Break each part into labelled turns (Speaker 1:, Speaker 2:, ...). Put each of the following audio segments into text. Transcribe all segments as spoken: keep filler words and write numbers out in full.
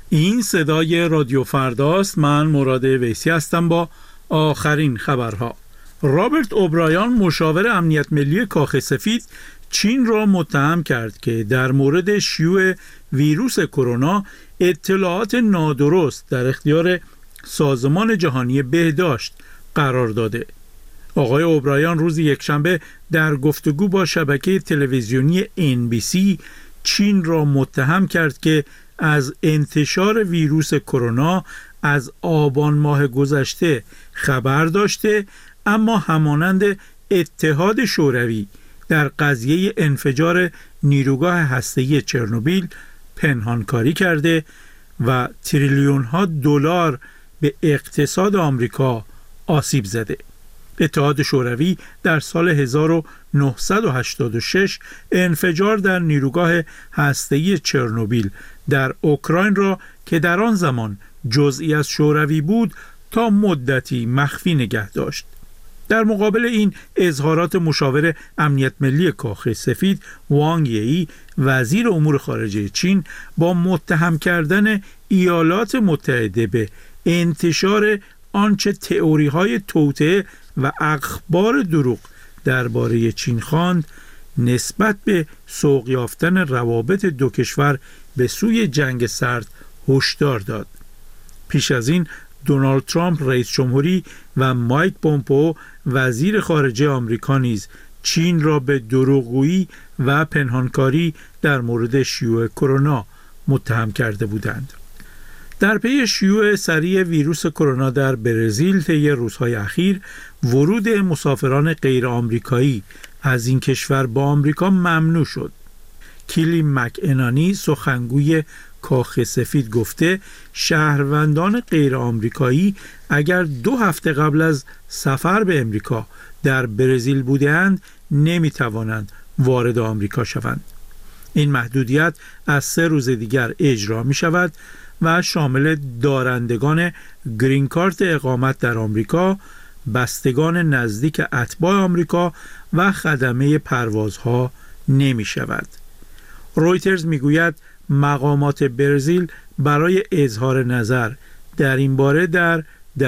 Speaker 1: این صدای رادیو فرداست. من مراد ویسی هستم با آخرین خبرها. رابرت اوبرایان مشاور امنیت ملی کاخ سفید چین را متهم کرد که در مورد شیوع ویروس کرونا اطلاعات نادرست در اختیار سازمان جهانی بهداشت قرار داده. آقای اوبرایان روز یکشنبه در گفتگو با شبکه تلویزیونی ان بی سی چین را متهم کرد که از انتشار ویروس کرونا از آبان ماه گذشته خبر داشته، اما همانند اتحاد شوروی در قضیه انفجار نیروگاه هسته‌ای چرنوبیل پنهانکاری کرده و تریلیون ها دلار به اقتصاد آمریکا آسیب زده. اتحاد شوروی در سال هزار و نهصد و هشتاد و شش انفجار در نیروگاه هسته‌ای چرنوبیل در اوکراین را که در آن زمان جزئی از شوروی بود تا مدتی مخفی نگه داشت. در مقابل این اظهارات مشاور امنیت ملی کاخ سفید وانگ یی وزیر امور خارجه چین با متهم کردن ایالات متحده به انتشار آنچه تئوری‌های توطئه و اخبار دروغ درباره چین خواند، نسبت به سوق یافتن روابط دو کشور به سوی جنگ سرد هشدار داد. پیش از این دونالد ترامپ رئیس جمهوری و مایک پومپئو وزیر خارجه آمریکا نیز چین را به دروغگویی و پنهانکاری در مورد شیوع کرونا متهم کرده بودند. در پی شیوع سریع ویروس کرونا در برزیل طی روزهای اخیر، ورود مسافران غیر آمریکایی از این کشور با آمریکا ممنوع شد. کیلی مک انانی سخنگوی کاخ سفید گفته شهروندان غیر آمریکایی اگر دو هفته قبل از سفر به امریکا در برزیل بودند نمی توانند وارد آمریکا شوند. این محدودیت از سه روز دیگر اجرا می شود و شامل دارندگان گرین کارت اقامت در آمریکا، بستگان نزدیک اتباع آمریکا و خدمه پروازها نمی شود. رویترز می گوید مقامات برزیل برای اظهار نظر در این باره در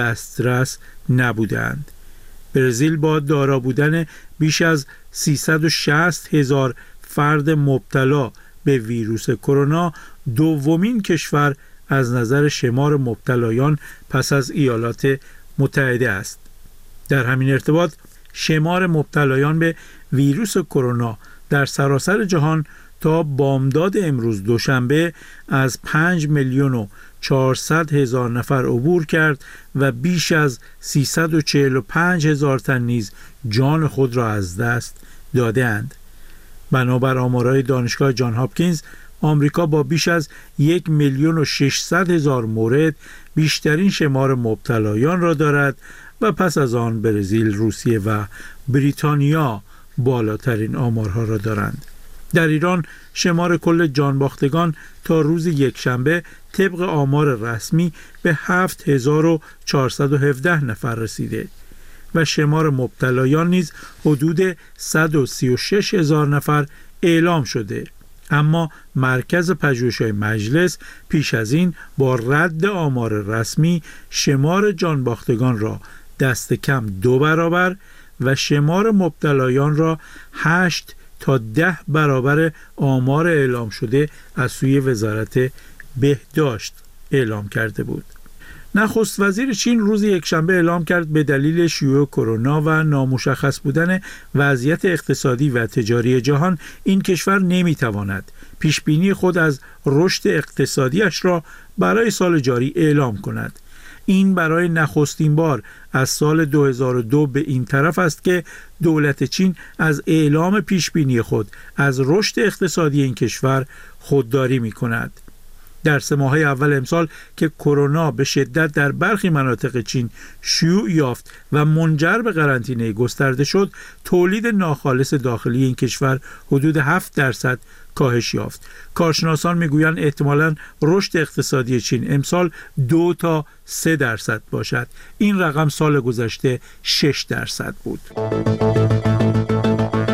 Speaker 1: دسترس نبودند. برزیل با دارا بودن بیش از سیصد و شصت هزار فرد مبتلا به ویروس کرونا دومین کشور از نظر شمار مبتلایان پس از ایالات متحده است. در همین ارتباط شمار مبتلایان به ویروس کرونا در سراسر جهان تا بامداد امروز دوشنبه از پنج میلیون و چهارصد هزار نفر عبور کرد و بیش از سیصد و چهل و پنج هزار تن نیز جان خود را از دست داده‌اند. بنابر آمارهای دانشگاه جان هاپکینز، آمریکا با بیش از یک میلیون و ششصد هزار مورد بیشترین شمار مبتلایان را دارد و پس از آن برزیل، روسیه و بریتانیا بالاترین آمارها را دارند. در ایران شمار کل جانباختگان تا روز یکشنبه طبق آمار رسمی به هفت هزار و چهارصد و هفده نفر رسیده و شمار مبتلایان نیز حدود صد و سی و شش هزار نفر اعلام شده. اما مرکز پژوهش‌های مجلس پیش از این با رد آمار رسمی شمار جانباختگان را دست کم دو برابر و شمار مبتلایان را هشت تا ده برابر آمار اعلام شده از سوی وزارت بهداشت اعلام کرده بود. نخست وزیر چین روز یکشنبه اعلام کرد به دلیل شیوع کرونا و نامشخص بودن وضعیت اقتصادی و تجاری جهان این کشور نمیتواند پیشبینی خود از رشد اقتصادیش را برای سال جاری اعلام کند. این برای نخستین بار از سال دو هزار و دو به این طرف است که دولت چین از اعلام پیشبینی خود از رشد اقتصادی این کشور خودداری می کند. در سه ماهه اول امسال که کرونا به شدت در برخی مناطق چین شیوع یافت و منجر به قرنطینه گسترده شد، تولید ناخالص داخلی این کشور حدود هفت درصد کاهش یافت. کارشناسان میگویند احتمالاً رشد اقتصادی چین امسال دو تا سه درصد باشد. این رقم سال گذشته شش درصد بود.